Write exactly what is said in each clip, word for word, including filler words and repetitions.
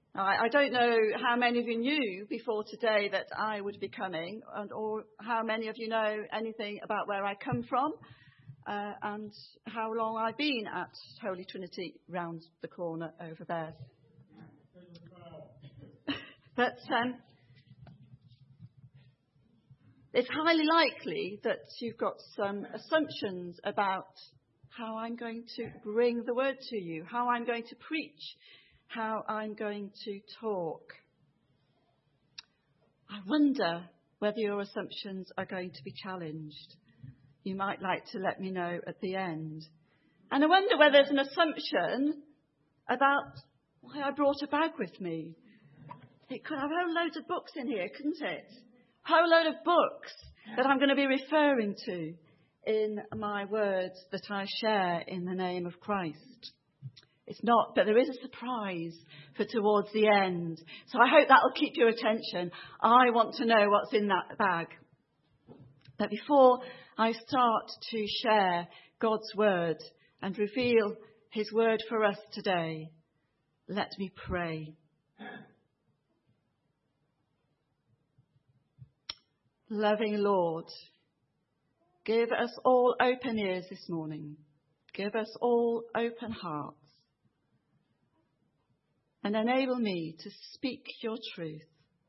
I, I don't know how many of you knew before today that I would be coming, and or how many of you know anything about where I come from uh, and how long I've been at Holy Trinity round the corner over there. But um, it's highly likely that you've got some assumptions about how I'm going to bring the word to you, how I'm going to preach, how I'm going to talk. I wonder whether your assumptions are going to be challenged. You might like to let me know at the end. And I wonder whether there's an assumption about why I brought a bag with me. It could have a whole load of books in here, couldn't it? A whole load of books that I'm going to be referring to in my words that I share in the name of Christ. It's not, but there is a surprise for towards the end. So I hope that will keep your attention. I want to know what's in that bag. But before I start to share God's word and reveal his word for us today, let me pray. Loving Lord, give us all open ears this morning. Give us all open hearts. And enable me to speak your truth.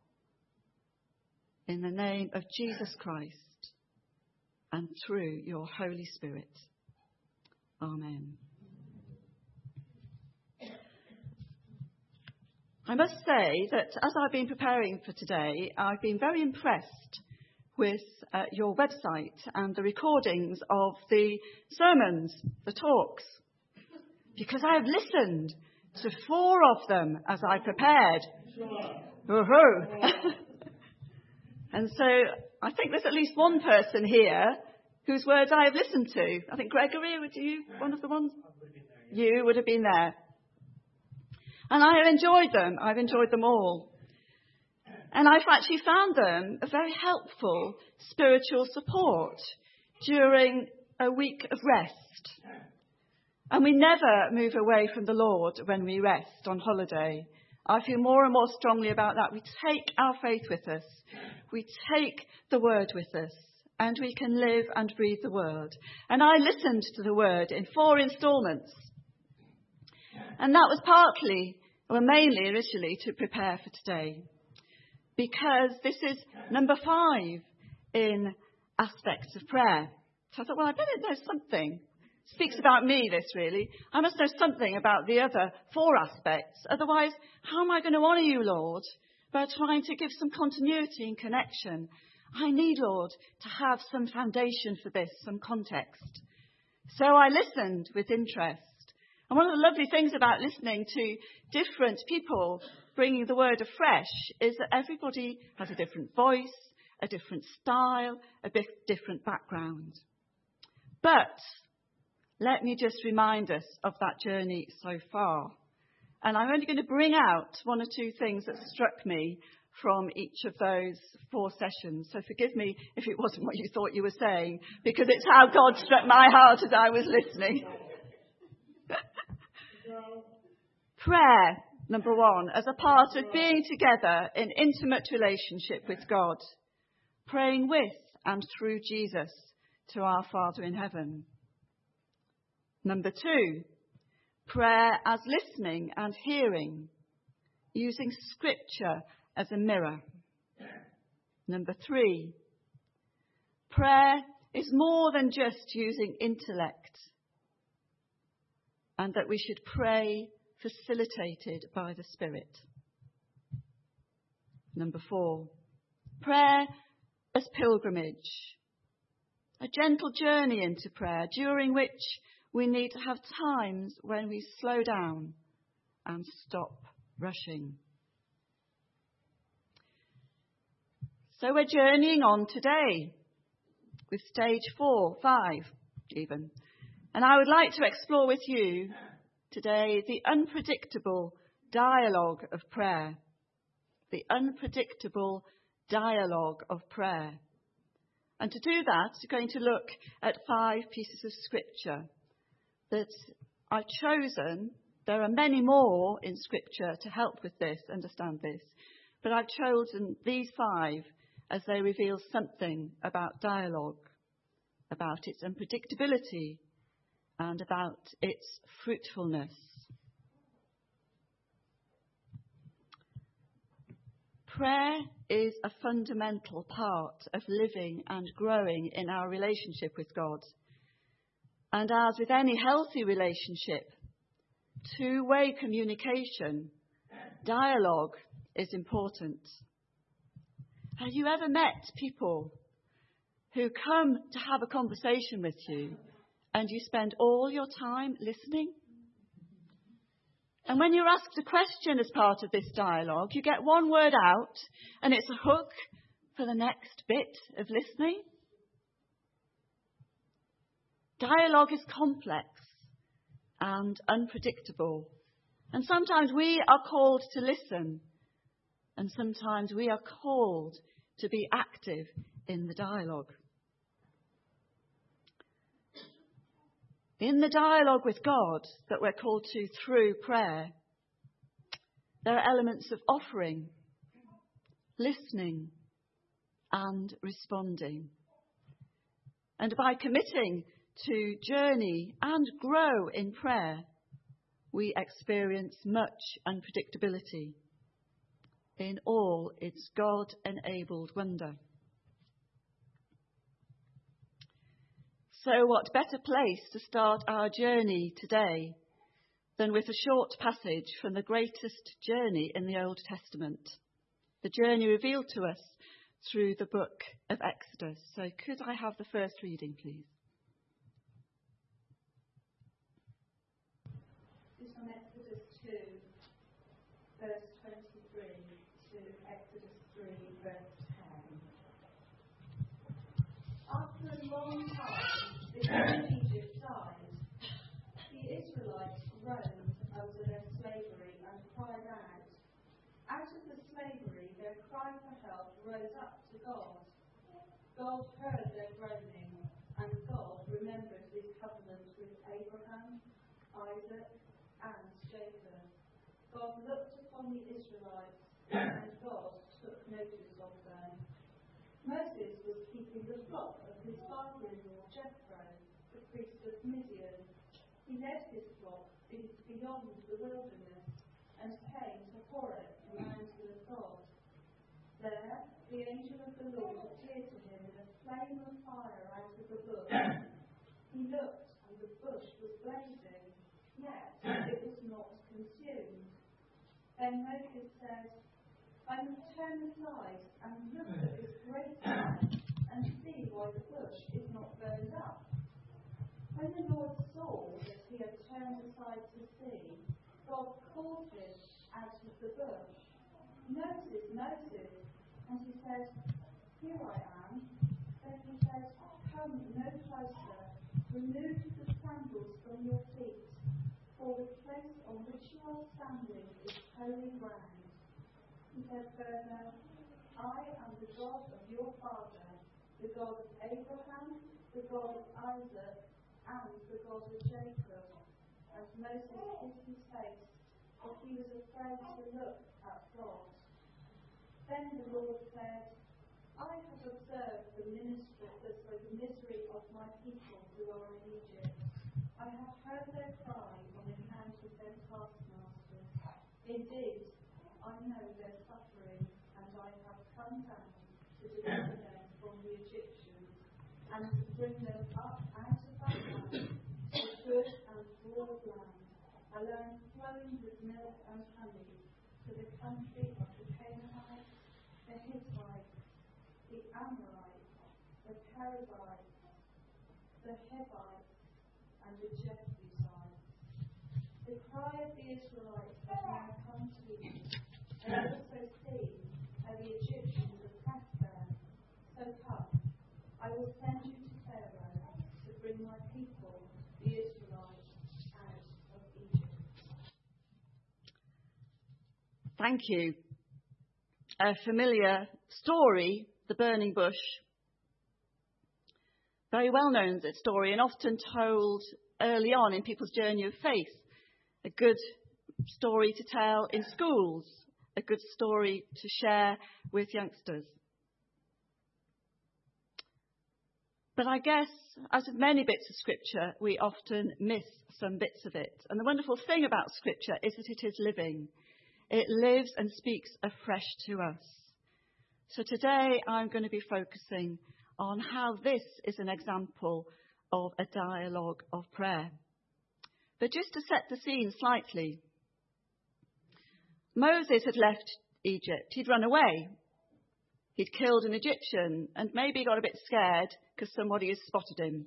In the name of Jesus Christ and through your Holy Spirit. Amen. I must say that as I've been preparing for today, I've been very impressed with uh, your website and the recordings of the sermons, the talks, because I have listened to four of them as I prepared. And so I think there's at least one person here whose words I have listened to. I think Gregory, would you, one of the ones? You would have been there. And I have enjoyed them. I've enjoyed them all. And I've actually found them a very helpful spiritual support during a week of rest. And we never move away from the Lord when we rest on holiday. I feel more and more strongly about that. We take our faith with us. We take the word with us. And we can live and breathe the word. And I listened to the word in four instalments. And that was partly, or mainly initially, to prepare for today. Because this is number five in aspects of prayer. So I thought, well, I better know something. It speaks about me, this really. I must know something about the other four aspects. Otherwise, how am I going to honour you, Lord, by trying to give some continuity and connection? I need, Lord, to have some foundation for this, some context. So I listened with interest. And one of the lovely things about listening to different people bringing the word afresh is that everybody has a different voice, a different style, a bit different background. But let me just remind us of that journey so far. And I'm only going to bring out one or two things that struck me from each of those four sessions. So forgive me if it wasn't what you thought you were saying, because it's how God struck my heart as I was listening. Prayer, number one, as a part of being together in intimate relationship with God, praying with and through Jesus to our Father in heaven. Number two, prayer as listening and hearing, using scripture as a mirror. Number three, prayer is more than just using intellect, and that we should pray facilitated by the Spirit. Number four, prayer as pilgrimage, a gentle journey into prayer during which we need to have times when we slow down and stop rushing. So we're journeying on today with stage four, five even. And I would like to explore with you today the unpredictable dialogue of prayer. The unpredictable dialogue of prayer. And to do that, we're going to look at five pieces of scripture that I've chosen There are many more in Scripture to help with this, understand this, but I've chosen these five as they reveal something about dialogue, about its unpredictability, and about its fruitfulness. Prayer is a fundamental part of living and growing in our relationship with God. And as with any healthy relationship, two-way communication, dialogue is important. Have you ever met people who come to have a conversation with you and you spend all your time listening? And when you're asked a question as part of this dialogue, you get one word out and it's a hook for the next bit of listening. Dialogue is complex and unpredictable. And sometimes we are called to listen, and sometimes we are called to be active in the dialogue. In the dialogue with God that we're called to through prayer, there are elements of offering, listening, and responding. And by committing to journey and grow in prayer, we experience much unpredictability in all its God-enabled wonder. So what better place to start our journey today than with a short passage from the greatest journey in the Old Testament, the journey revealed to us through the book of Exodus. So could I have the first reading, please? This is from Exodus two, verse twenty-three to Exodus three, verse ten. After a long time, the king of Egypt died. The Israelites groaned under their slavery and cried out. Out of the slavery, their cry for help rose up to God. God heard their groaning, and God remembered his covenant with Abraham, Isaac, and Jacob. God looked upon the Israelites, and God took notice of them. Moses was keeping the flock of his father-in-law Jethro, the priest of Midian. He led his flock beyond the wilderness and came to Horeb, the mountain of God. There, the angel of the Lord appeared to him in a flame of fire out of the bush. He looked, and the bush was blazing, yet it was not consumed. Then Moses said, I must turn aside and look at this great fire and see why the bush is not burned up. When the Lord saw that he had turned aside to see, God called him out of the bush. Moses, Moses. And he said, Here I am. Then he said, Come no closer. Remove the sandals from your feet, for the place on which you are standing is holy ground. He said further, I am the God of your father, the God of Abraham, the God of Isaac, and the God of Jacob. And Moses hid his face, for he was afraid to look at God. Then the Lord said, I have observed the, ministry, the, the misery of my people who are in Egypt. I have heard their cry on account of their taskmasters. Indeed, I know their suffering, and I have come down to deliver them from the Egyptians, and to bring them up out of that land, to a good and broad land, a land flowing with milk and honey, to the country of the Canaanites, the Hittites, the Amorites, the Perizzites, the Hivites, and the Jebusites. The cry of the Israelites has now come to me, and also see how the Egyptians oppress them. So come, I will send you to Pharaoh to bring my people, the Israelites, out of Egypt. Thank you. A familiar story, the burning bush. Very well known story and often told early on in people's journey of faith. A good story to tell in schools, a good story to share with youngsters. But I guess, as with many bits of Scripture, we often miss some bits of it. And the wonderful thing about Scripture is that it is living. It lives and speaks afresh to us. So today I'm going to be focusing on how this is an example of a dialogue of prayer. But just to set the scene slightly, Moses had left Egypt. He'd run away. He'd killed an Egyptian and maybe got a bit scared because somebody had spotted him.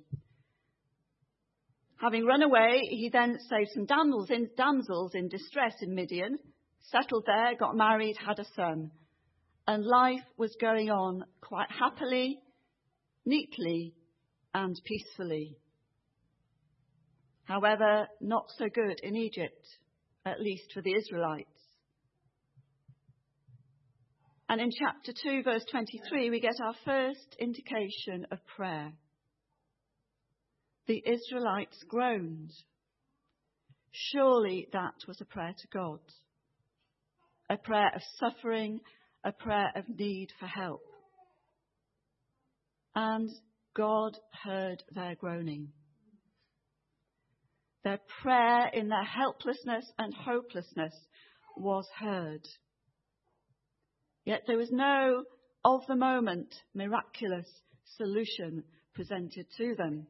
Having run away, he then saved some damsels in, damsels in distress in Midian, settled there, got married, had a son. And life was going on quite happily, neatly, and peacefully. However, not so good in Egypt, at least for the Israelites. And in chapter two, verse twenty-three, we get our first indication of prayer. The Israelites groaned. Surely that was a prayer to God. A prayer of suffering, a prayer of need for help. And God heard their groaning. Their prayer in their helplessness and hopelessness was heard. Yet there was no, of the moment, miraculous solution presented to them.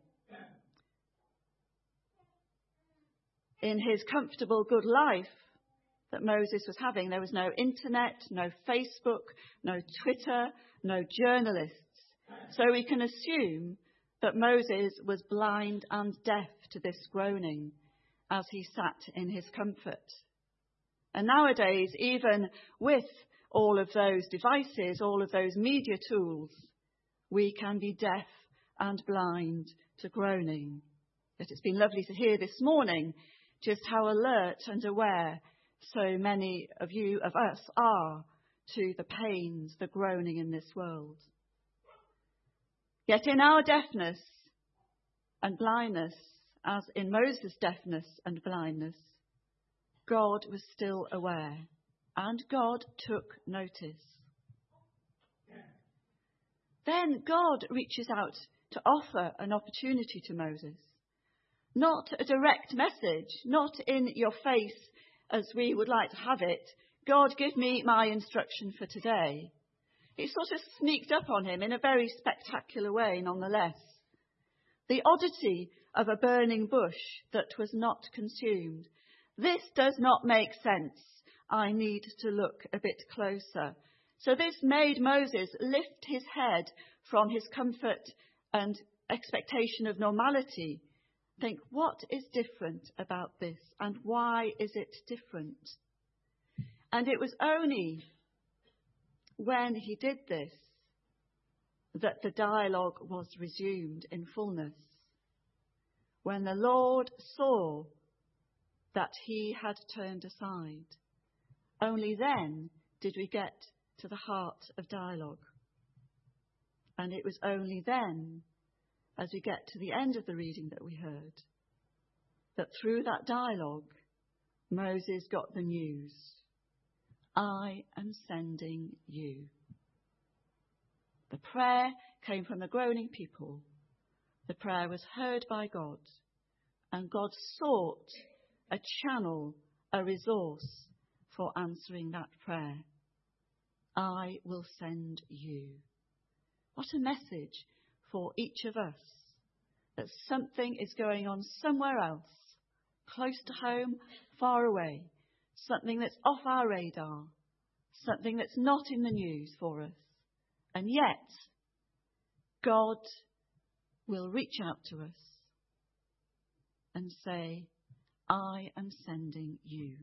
In his comfortable good life that Moses was having, there was no internet, no Facebook, no Twitter, no journalists. So we can assume that Moses was blind and deaf to this groaning as he sat in his comfort. And nowadays, even with all of those devices, all of those media tools, we can be deaf and blind to groaning. Yet it's been lovely to hear this morning just how alert and aware so many of you, of us, are to the pains, the groaning in this world. Yet in our deafness and blindness, as in Moses' deafness and blindness, God was still aware. And God took notice. Then God reaches out to offer an opportunity to Moses. Not a direct message, not in your face as we would like to have it. God, give me my instruction for today. It sort of sneaked up on him in a very spectacular way nonetheless. The oddity of a burning bush that was not consumed. This does not make sense. I need to look a bit closer. So this made Moses lift his head from his comfort and expectation of normality. Think, what is different about this and why is it different? And it was only when he did this that the dialogue was resumed in fullness. When the Lord saw that he had turned aside. Only then did we get to the heart of dialogue. And it was only then, as we get to the end of the reading that we heard, that through that dialogue, Moses got the news. I am sending you. The prayer came from the groaning people. The prayer was heard by God. And God sought a channel, a resource, for answering that prayer. I will send you. What a message for each of us, that something is going on somewhere else, close to home, far away, something that's off our radar, something that's not in the news for us. And yet, God will reach out to us and say, I am sending you.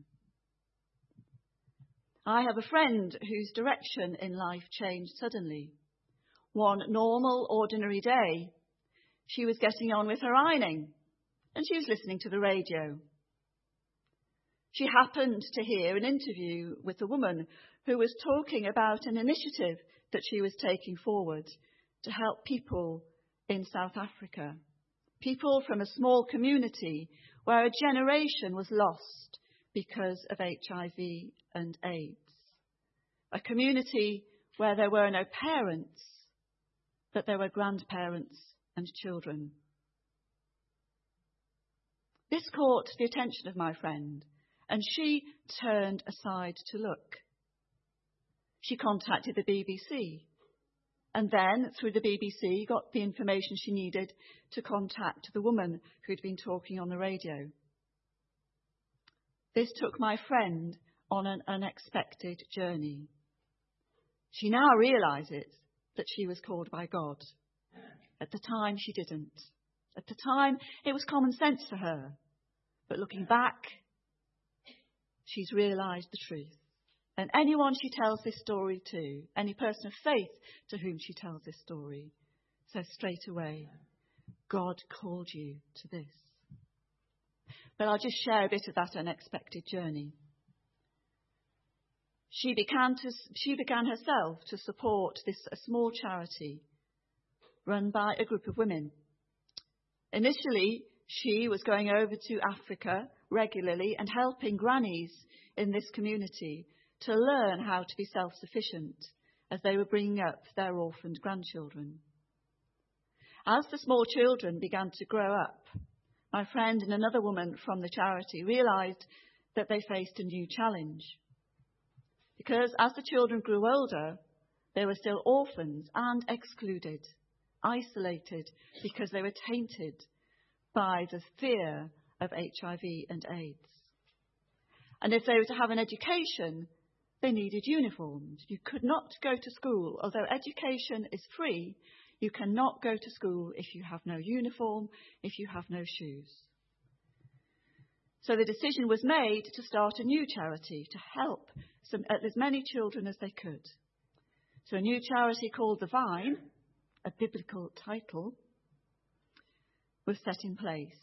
I have a friend whose direction in life changed suddenly. One normal, ordinary day, she was getting on with her ironing and she was listening to the radio. She happened to hear an interview with a woman who was talking about an initiative that she was taking forward to help people in South Africa. People from a small community where a generation was lost because of H I V and AIDS. A community where there were no parents, but there were grandparents and children. This caught the attention of my friend, and she turned aside to look. She contacted the B B C, and then, through the B B C, got the information she needed to contact the woman who'd been talking on the radio. This took my friend on an unexpected journey. She now realises that she was called by God. At the time, she didn't. At the time, it was common sense to her. But looking back, she's realised the truth. And anyone she tells this story to, any person of faith to whom she tells this story, says straight away, God called you to this. But I'll just share a bit of that unexpected journey. She began, to, she began herself to support this a small charity run by a group of women. Initially, she was going over to Africa regularly and helping grannies in this community to learn how to be self-sufficient as they were bringing up their orphaned grandchildren. As the small children began to grow up, my friend and another woman from the charity realised that they faced a new challenge. Because as the children grew older, they were still orphans and excluded, isolated, because they were tainted by the fear of H I V and AIDS. And if they were to have an education, they needed uniforms. You could not go to school. Although education is free, you cannot go to school if you have no uniform, if you have no shoes. So the decision was made to start a new charity to help some, as many children as they could. So a new charity called The Vine, a biblical title, was set in place.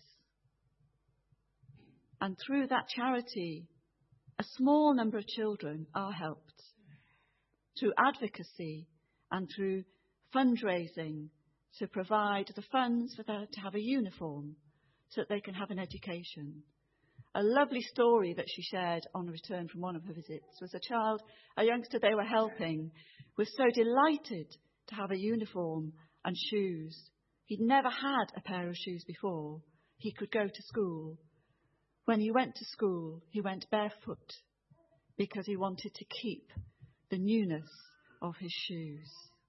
And through that charity, a small number of children are helped through advocacy and through fundraising to provide the funds for them to have a uniform so that they can have an education. A lovely story that she shared on return from one of her visits was a child, a youngster they were helping, was so delighted to have a uniform and shoes. He'd never had a pair of shoes before. He could go to school. When he went to school, he went barefoot because he wanted to keep the newness of his shoes.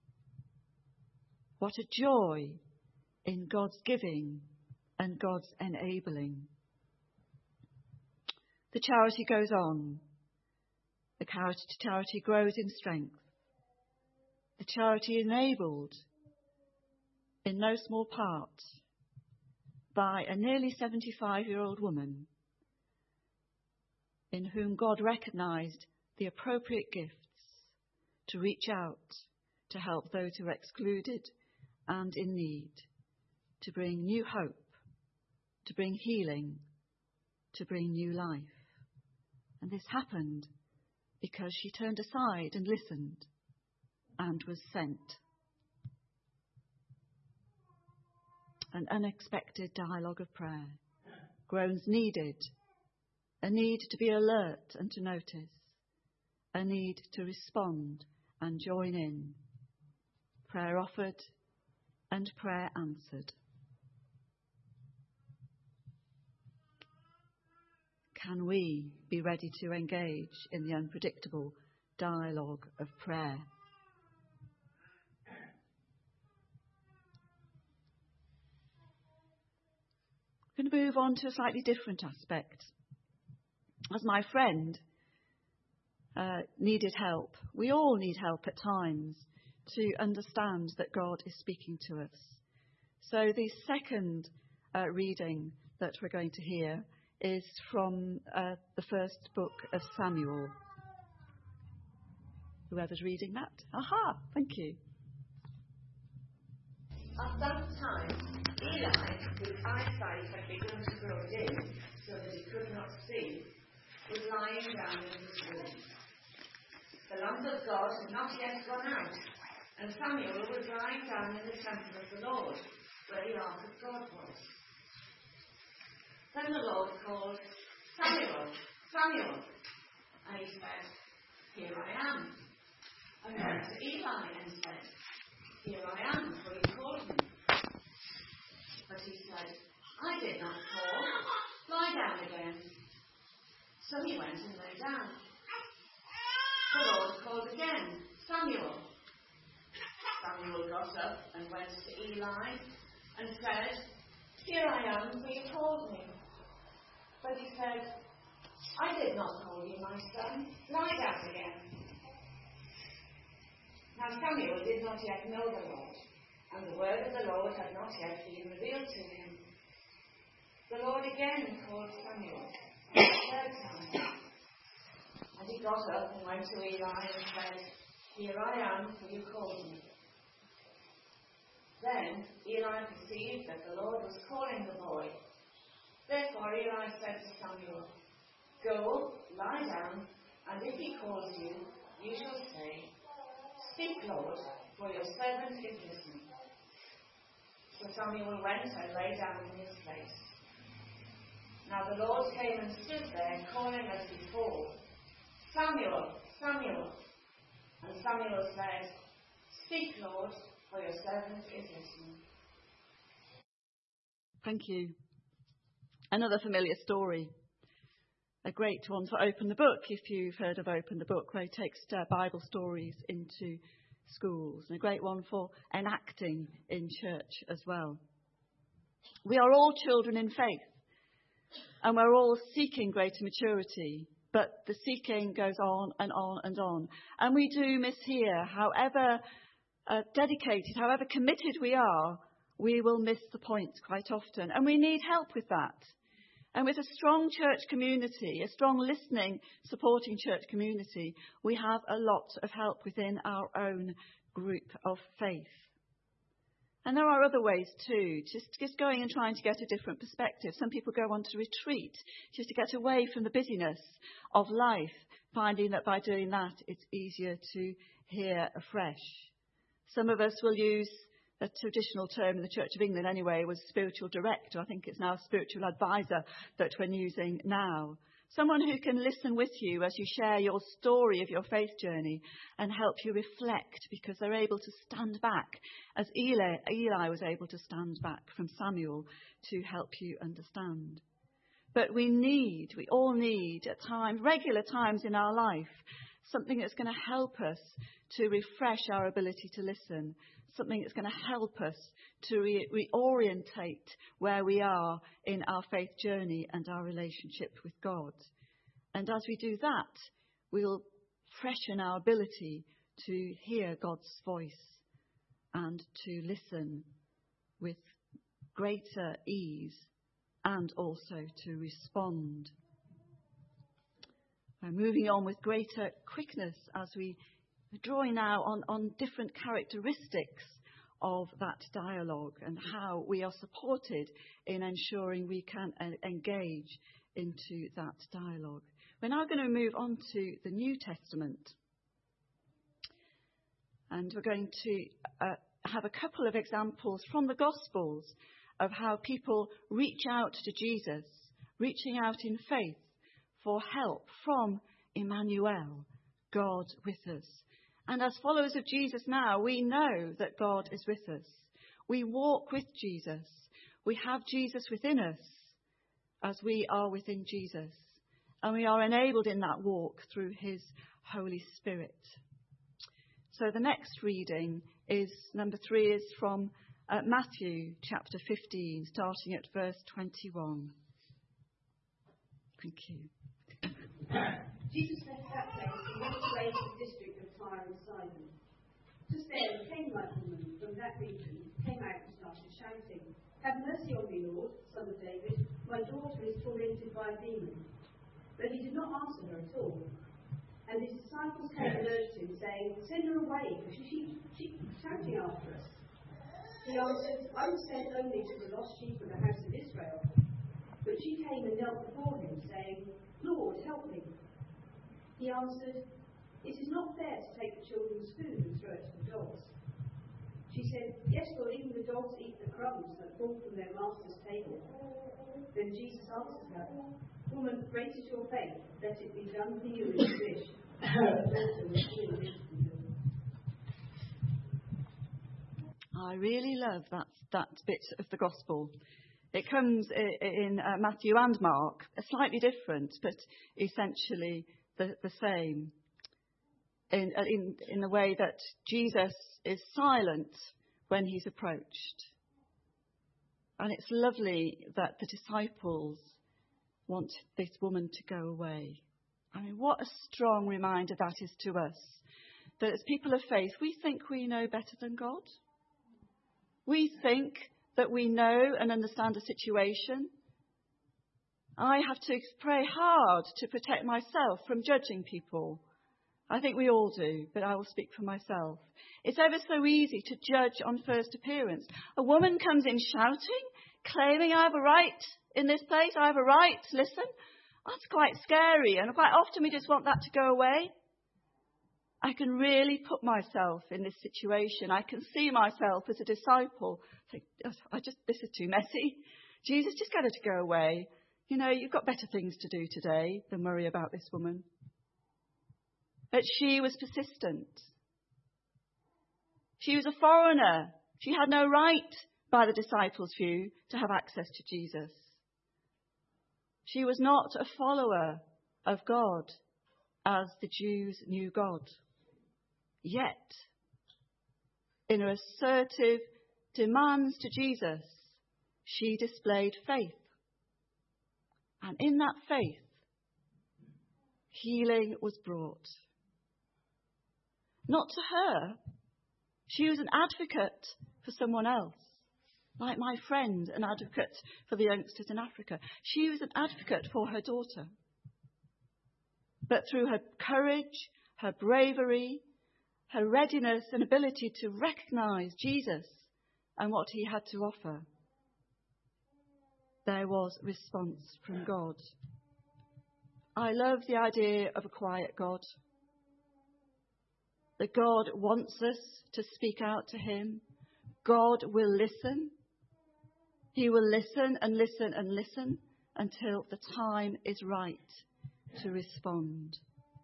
What a joy in God's giving and God's enabling. The charity goes on. The charity grows in strength. The charity enabled, in no small part, by a nearly seventy-five-year-old woman in whom God recognised the appropriate gifts to reach out to help those who are excluded and in need, to bring new hope, to bring healing, to bring new life. And this happened because she turned aside and listened and was sent. An unexpected dialogue of prayer, groans needed, a need to be alert and to notice, a need to respond and join in, prayer offered and prayer answered. Can we be ready to engage in the unpredictable dialogue of prayer? I'm going to move on to a slightly different aspect. As my friend uh, needed help, we all need help at times to understand that God is speaking to us. So the second uh, reading that we're going to hear is from uh, the first book of Samuel. Whoever's reading that. Aha, thank you. At that time, Eli, whose eyesight had begun to grow dim so that he could not see, was lying down in his room. The lamp of God had not yet gone out, and Samuel was lying down in the temple of the Lord, where the ark of God was. Then the Lord called, Samuel, Samuel. And he said, here I am. And went to Eli and said, here I am, for you called me. But he said, I did not call. Lie down again. So he went and lay down. The Lord called again, Samuel. Samuel got up and went to Eli and said, here I am, for you called me. But he said, I did not call you, my son. Lie down again. Now Samuel did not yet know the Lord, and the word of the Lord had not yet been revealed to him. The Lord again called Samuel the third time. And he got up and went to Eli and said, here I am, for you called me. Then Eli perceived that the Lord was calling the boy. Therefore Eli said to Samuel, go, lie down, and if he calls you, you shall say, speak, Lord, for your servant is listening. So Samuel went and lay down in his place. Now the Lord came and stood there, calling as before, Samuel, Samuel. And Samuel said, speak, Lord, for your servant is listening. Thank you. Another familiar story. A great one for Open the Book, if you've heard of Open the Book, where he takes uh, Bible stories into schools. And a great one for enacting in church as well. We are all children in faith, and we're all seeking greater maturity. But the seeking goes on and on and on. And we do miss here, however uh, dedicated, however committed we are, we will miss the point quite often. And we need help with that. And with a strong church community, a strong listening, supporting church community, we have a lot of help within our own group of faith. And there are other ways too, just, just going and trying to get a different perspective. Some people go on to retreat just to get away from the busyness of life, finding that by doing that it's easier to hear afresh. Some of us will use a traditional term in the Church of England anyway, was spiritual director. I think it's now spiritual advisor that we're using now. Someone who can listen with you as you share your story of your faith journey and help you reflect, because they're able to stand back, as Eli, Eli was able to stand back from Samuel to help you understand. But we need, we all need at times, regular times in our life, something that's going to help us to refresh our ability to listen, something that's going to help us to re- reorientate where we are in our faith journey and our relationship with God. And as we do that, we'll freshen our ability to hear God's voice and to listen with greater ease and also to respond. We're moving on with greater quickness as we draw now on, on different characteristics of that dialogue and how we are supported in ensuring we can uh, engage into that dialogue. We're now going to move on to the New Testament. And we're going to uh, have a couple of examples from the Gospels of how people reach out to Jesus, reaching out in faith for help from Emmanuel, God with us. And as followers of Jesus now, we know that God is with us. We walk with Jesus. We have Jesus within us as we are within Jesus. And we are enabled in that walk through his Holy Spirit. So the next reading is, number three, is from uh, Matthew chapter fifteen, starting at verse twenty-one. Thank you. Jesus left that place and went away to the district of Tyre and Sidon. Just then a Canaanite woman from that region came out and started shouting, "Have mercy on me, Lord, Son of David. My daughter is tormented by a demon." But he did not answer her at all. And his disciples came and urged him, saying, "Send her away, for she keeps shouting after us." He answered, "I was sent only to the lost sheep of the house of Israel." But she came and knelt before him, saying, "Lord, help me." He answered, "It is not fair to take the children's food and throw it to the dogs." She said, "Yes, Lord, even the dogs eat the crumbs that fall from their master's table." Then Jesus answered her, Woman, great is your faith. Let it be done for you as you wish. And also with you. I really love that, that bit of the gospel. It comes in uh, Matthew and Mark, slightly different, but essentially the, the same. In, in, in the way that Jesus is silent when he's approached. And it's lovely that the disciples want this woman to go away. I mean, what a strong reminder that is to us. That as people of faith, we think we know better than God. We think that we know and understand a situation. I have to pray hard to protect myself from judging people. I think we all do, but I will speak for myself. It's ever so easy to judge on first appearance. A woman comes in shouting, claiming I have a right in this place, I have a right to listen. That's quite scary, and quite often we just want that to go away. I can really put myself in this situation. I can see myself as a disciple. Think, I just, this is too messy. Jesus, just get her to go away. You know, you've got better things to do today than worry about this woman. But she was persistent. She was a foreigner. She had no right, by the disciples' view, to have access to Jesus. She was not a follower of God as the Jews knew God. Yet, in her assertive demands to Jesus, she displayed faith. And in that faith, healing was brought. Not to her. She was an advocate for someone else. Like my friend, an advocate for the youngsters in Africa. She was an advocate for her daughter. But through her courage, her bravery, her readiness and ability to recognise Jesus and what he had to offer, there was response from God. I love the idea of a quiet God. That God wants us to speak out to him. God will listen. He will listen and listen and listen until the time is right to respond.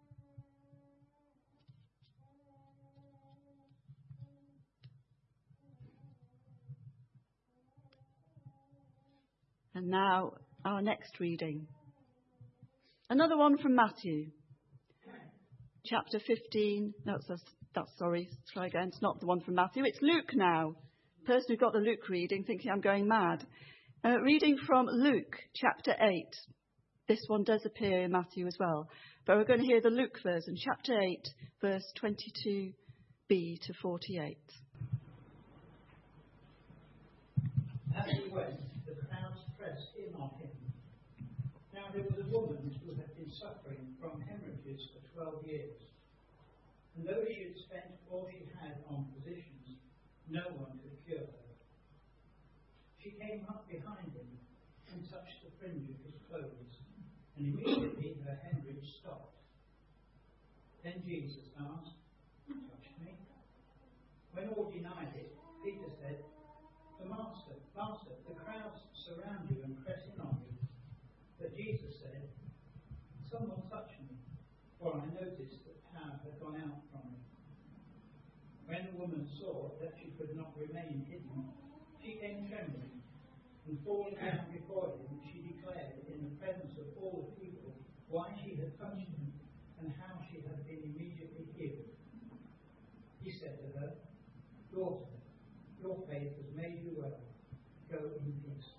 And now our next reading. Another one from Matthew. Chapter fifteen. No, that's, that's sorry. Let's try again. It's not the one from Matthew. It's Luke now. The person who got the Luke reading thinking I'm going mad. Uh, reading from Luke chapter eight. This one does appear in Matthew as well. But we're going to hear the Luke version. Chapter eight, verse twenty-two b to forty-eight. As he went, the crowds pressed in on him. Now there was a woman who had been suffering from hemorrhages for twelve years. And though she had spent all she had on physicians, no one could cure her. She came up behind him and touched the fringe of his clothes, and immediately her hemorrhage stopped. Then Jesus asked, "Who touched me?" When all denied it, Peter said, "The Master, Master, the crowds surround you and press in on you." But Jesus said, "Someone touched me, for I noticed that power had gone out from me." When the woman saw that she could not remain hidden, she came trembling, and falling down before him, she declared in the presence of all the people why she had touched him and how she had been immediately healed. He said to her, "Daughter, your faith has made you well. Go in peace."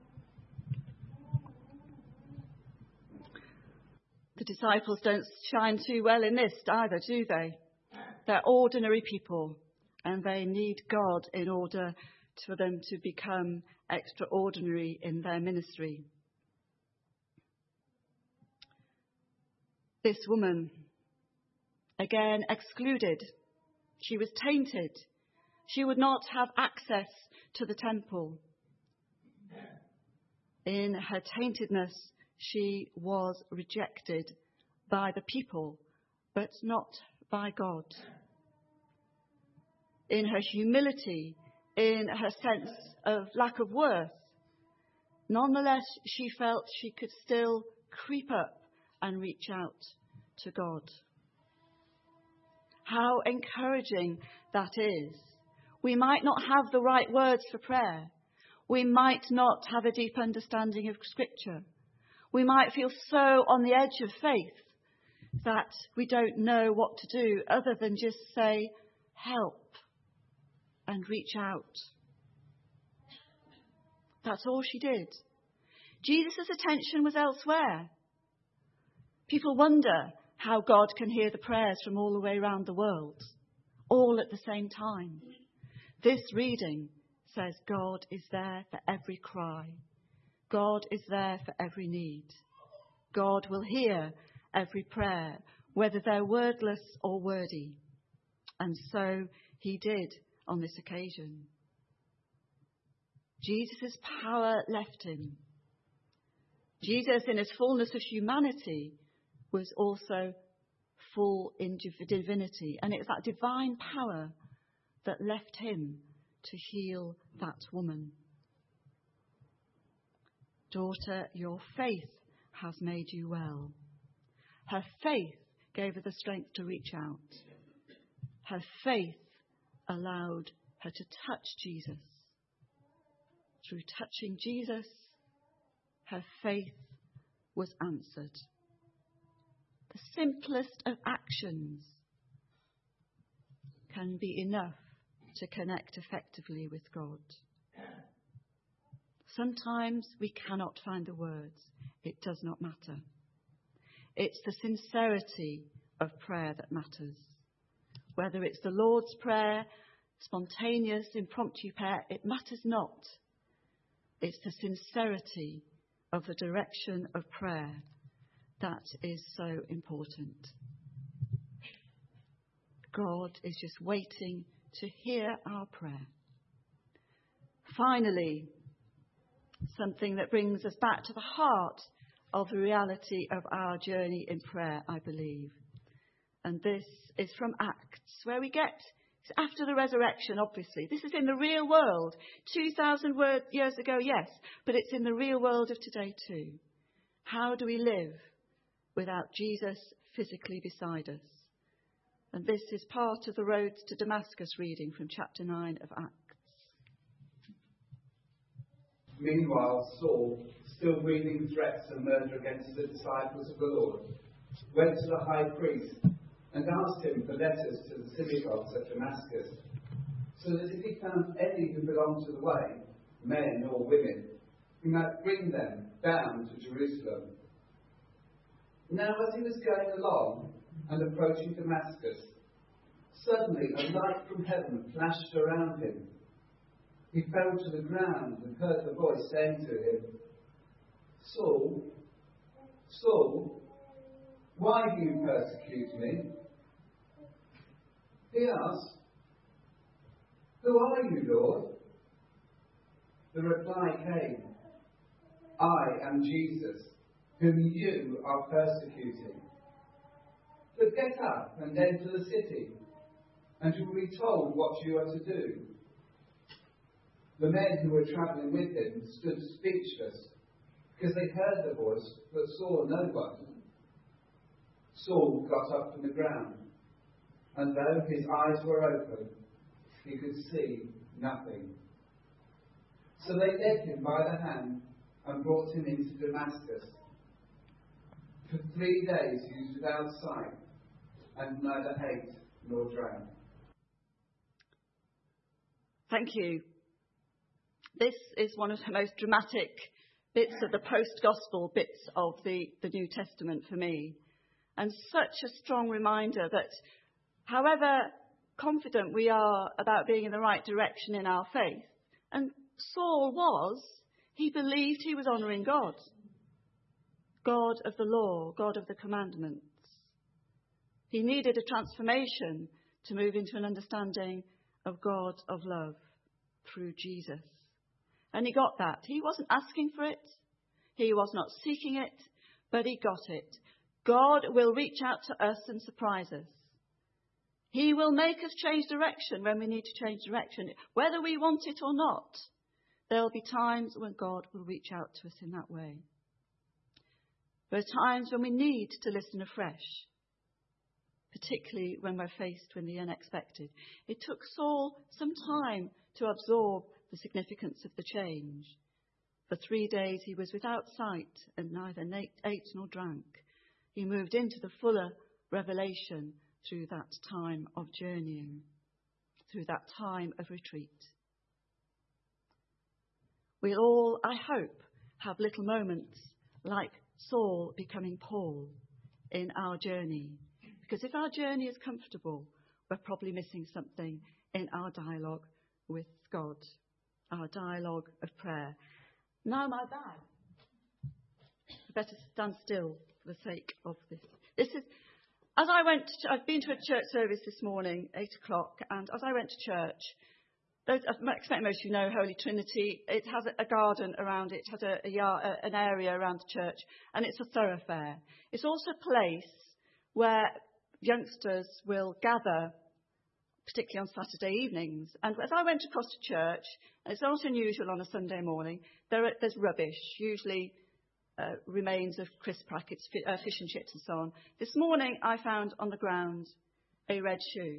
The disciples don't shine too well in this either, do they? They're ordinary people, and they need God in order for them to become extraordinary in their ministry. This woman, again excluded. She was tainted. She would not have access to the temple. In her taintedness, she was rejected by the people, but not by God. In her humility, in her sense of lack of worth, nonetheless, she felt she could still creep up and reach out to God. How encouraging that is. We might not have the right words for prayer. We might not have a deep understanding of Scripture. We might feel so on the edge of faith that we don't know what to do other than just say, help, and reach out. That's all she did. Jesus' attention was elsewhere. People wonder how God can hear the prayers from all the way around the world, all at the same time. This reading says God is there for every cry. God is there for every need. God will hear every prayer, whether they're wordless or wordy. And so he did on this occasion. Jesus' power left him. Jesus, in his fullness of humanity, was also full in divinity. And it's that divine power that left him to heal that woman. Daughter, your faith has made you well. Her faith gave her the strength to reach out. Her faith allowed her to touch Jesus. Through touching Jesus, her faith was answered. The simplest of actions can be enough to connect effectively with God. Sometimes we cannot find the words. It does not matter. It's the sincerity of prayer that matters. Whether it's the Lord's Prayer, spontaneous, impromptu prayer, it matters not. It's the sincerity of the direction of prayer that is so important. God is just waiting to hear our prayer. Finally, something that brings us back to the heart of the reality of our journey in prayer, I believe. And this is from Acts, where we get, it's after the resurrection, obviously. This is in the real world. two thousand years ago, yes, but it's in the real world of today too. How do we live without Jesus physically beside us? And this is part of the Road to Damascus reading from chapter nine of Acts. Meanwhile, Saul, still breathing threats and murder against the disciples of the Lord, went to the high priest and asked him for letters to the synagogues at Damascus, so that if he found any who belonged to the way, men or women, he might bring them down to Jerusalem. Now as he was going along and approaching Damascus, suddenly a light from heaven flashed around him. He fell to the ground and heard the voice saying to him, Saul, Saul, why do you persecute me? He asked, Who are you, Lord? The reply came, I am Jesus, whom you are persecuting. But get up and enter the city, and you will be told what you are to do. The men who were travelling with him stood speechless, because they heard the voice but saw no one. Saul got up from the ground, and though his eyes were open, he could see nothing. So they led him by the hand and brought him into Damascus. For three days he was without sight, and neither ate nor drank. Thank you. This is one of the most dramatic bits of the post-gospel bits of the, the New Testament for me. And such a strong reminder that however confident we are about being in the right direction in our faith, and Saul was, he believed he was honouring God. God of the law, God of the commandments. He needed a transformation to move into an understanding of God of love through Jesus. And he got that. He wasn't asking for it. He was not seeking it, but he got it. God will reach out to us and surprise us. He will make us change direction when we need to change direction, whether we want it or not. There'll be times when God will reach out to us in that way. There are times when we need to listen afresh, particularly when we're faced with the unexpected. It took Saul some time to absorb the significance of the change. For three days he was without sight and neither ate nor drank. He moved into the fuller revelation through that time of journeying, through that time of retreat. We'll all, I hope, have little moments like Saul becoming Paul in our journey. Because if our journey is comfortable, we're probably missing something in our dialogue with God, our dialogue of prayer. Now my bag. I better stand still for the sake of this. This is, as I went, to, I've been to a church service this morning, eight o'clock, and as I went to church, those, I expect most of you know Holy Trinity. It has a, a garden around it, it has a, a yard, a, an area around the church, and it's a thoroughfare. It's also a place where youngsters will gather, particularly on Saturday evenings. And as I went across to church, and it's not unusual on a Sunday morning, there are, there's rubbish, usually uh, remains of crisp packets, fi- uh, fish and chips and so on. This morning I found on the ground a red shoe.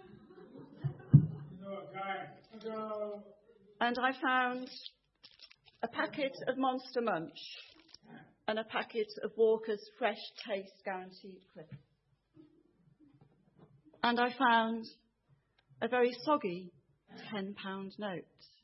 And I found a packet of Monster Munch and a packet of Walker's Fresh Taste Guaranteed Crisps. And I found a very soggy ten pound note.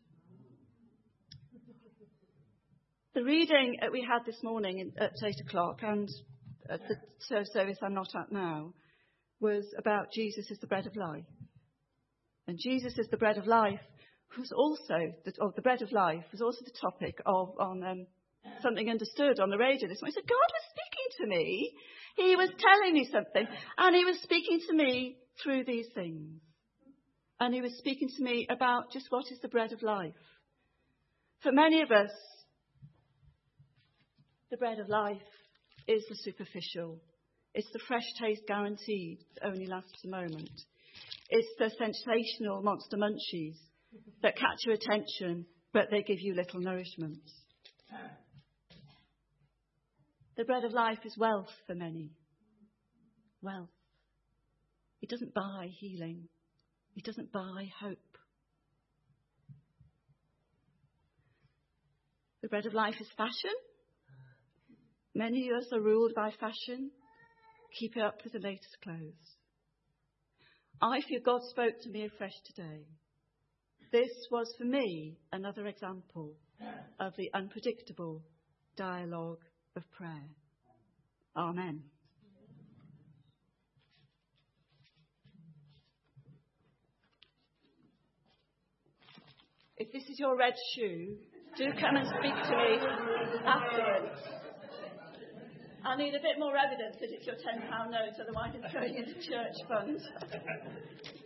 The reading that we had this morning at eight o'clock and at the service I'm not at now was about Jesus is the bread of life. And Jesus is the bread of life was also, the, oh, the bread of life was also the topic of on um, Something Understood on the radio this morning. So God was speaking to me. He was telling me something. And he was speaking to me through these things. And he was speaking to me about just what is the bread of life. For many of us, the bread of life is the superficial. It's the fresh taste guaranteed that only lasts a moment. It's the sensational Monster Munchies that catch your attention, but they give you little nourishment. The bread of life is wealth for many. Wealth. It doesn't buy healing. It doesn't buy hope. The bread of life is fashion. Many of us are ruled by fashion. Keep up with the latest clothes. I feel God spoke to me afresh today. This was for me another example of the unpredictable dialogue of prayer. Amen. If this is your red shoe, do come and speak to me afterwards. I need a bit more evidence that it's your ten pound note, otherwise it's going into church fund.